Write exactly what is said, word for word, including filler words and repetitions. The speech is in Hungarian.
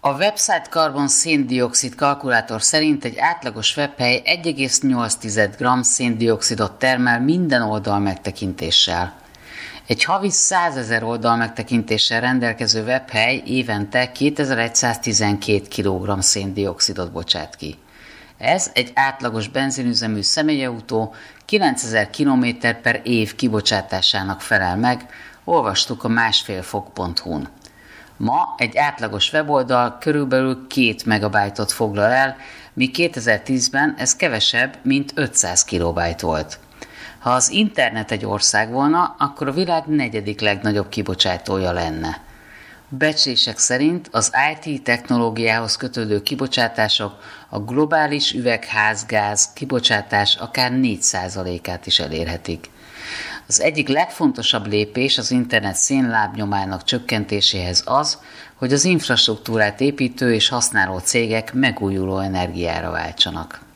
A Website Carbon szén-dioxid kalkulátor szerint egy átlagos webhely egy egész nyolc gramm szén-dioxidot termel minden oldal megtekintéssel. Egy havi százezer oldal megtekintéssel rendelkező webhely évente kétezer-száztizenkét kilogramm szén-dioxidot bocsát ki. Ez egy átlagos benzinüzemű személyautó kilencezer kilométer per év kibocsátásának felel meg, olvastuk a másfélfok pont hu-n. Ma egy átlagos weboldal körülbelül két megabájtot foglal el, míg kétezer-tízben ez kevesebb, mint ötszáz kilobájt volt. Ha az internet egy ország volna, akkor a világ negyedik legnagyobb kibocsátója lenne. Becslések szerint az i té technológiához kötődő kibocsátások a globális üvegházgáz kibocsátás akár négy százalékát is elérhetik. Az egyik legfontosabb lépés az internet szénlábnyomának csökkentéséhez az, hogy az infrastruktúrát építő és használó cégek megújuló energiára váltsanak.